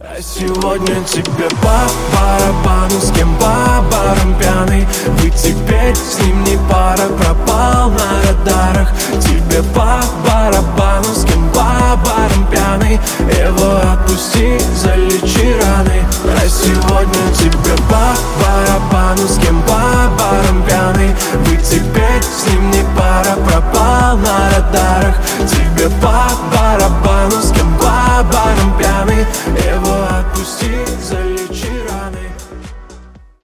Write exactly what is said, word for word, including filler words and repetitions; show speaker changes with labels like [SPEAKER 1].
[SPEAKER 1] А сегодня тебе по барабану, с кем по барам пьяный. Вы теперь с ним не пара, пропал на радарах. Тебе по барабану, с кем по барам пьяный. Его отпусти, залечи раны. А сегодня тебе по барабану, с кем по барам пьяный. Вы теперь с ним не пара, пропал на радарах. Тебе по барабану, с кем по барам пьяный. Его